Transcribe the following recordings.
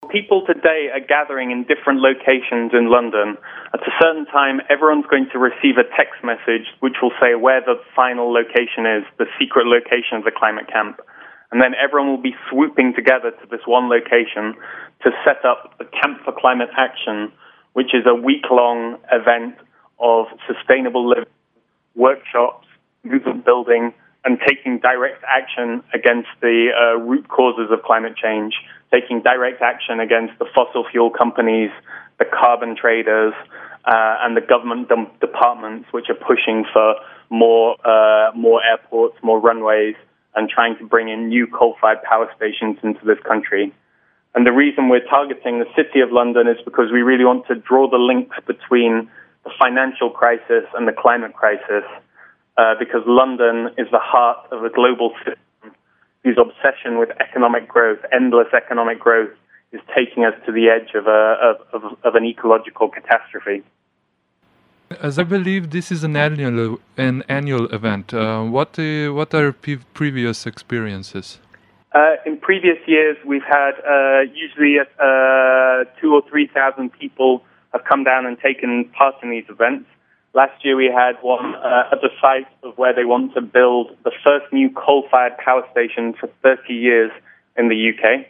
People today are gathering in different locations in London. At a certain time, everyone's going to receive a text message which will say where the final location is, the secret location of the climate camp. And then everyone will be swooping together to this one location to set up the Camp for Climate Action, which is a week-long event of sustainable living, workshops, movement building, and taking direct action against the root causes of climate change, taking direct action against the fossil fuel companies, the carbon traders, and the government departments which are pushing for more airports, more runways, and trying to bring in new coal-fired power stations into this country. And the reason we're targeting the City of London is because we really want to draw the links between the financial crisis and the climate crisis, because London is the heart of a global system whose obsession with economic growth, endless economic growth, is taking us to the edge of an ecological catastrophe. As I believe this is an annual event, what are previous experiences? In previous years, we've had usually 2,000 or 3,000 people have come down and taken part in these events. Last year, we had one at the site of where they want to build the first new coal-fired power station for 30 years in the UK.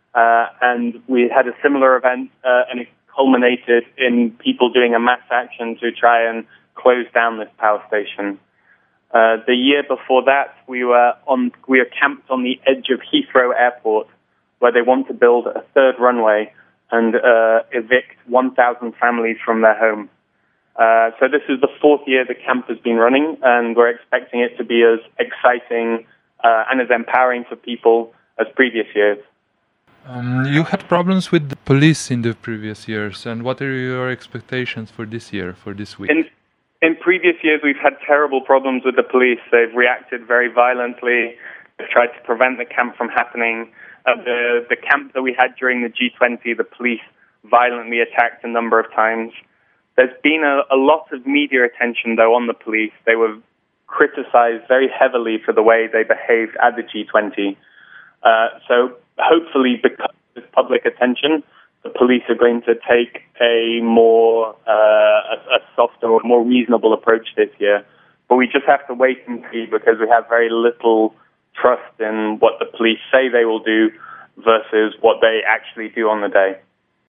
And we had a similar event, and it culminated in people doing a mass action to try and close down this power station. The year before that, we were camped on the edge of Heathrow Airport, where they want to build a third runway and evict 1,000 families from their home. So this is the fourth year the camp has been running, and we're expecting it to be as exciting and as empowering for people as previous years. You had problems with the police in the previous years, and what are your expectations for this year, for this week? In previous years, we've had terrible problems with the police. They've reacted very violently. They've tried to prevent the camp from happening. The camp that we had during the G20, the police violently attacked a number of times. There's been a lot of media attention, though, on the police. They were criticized very heavily for the way they behaved at the G20. So hopefully, because of this public attention, the police are going to take a more a softer or more reasonable approach this year. But we just have to wait and see, because we have very little trust in what the police say they will do versus what they actually do on the day.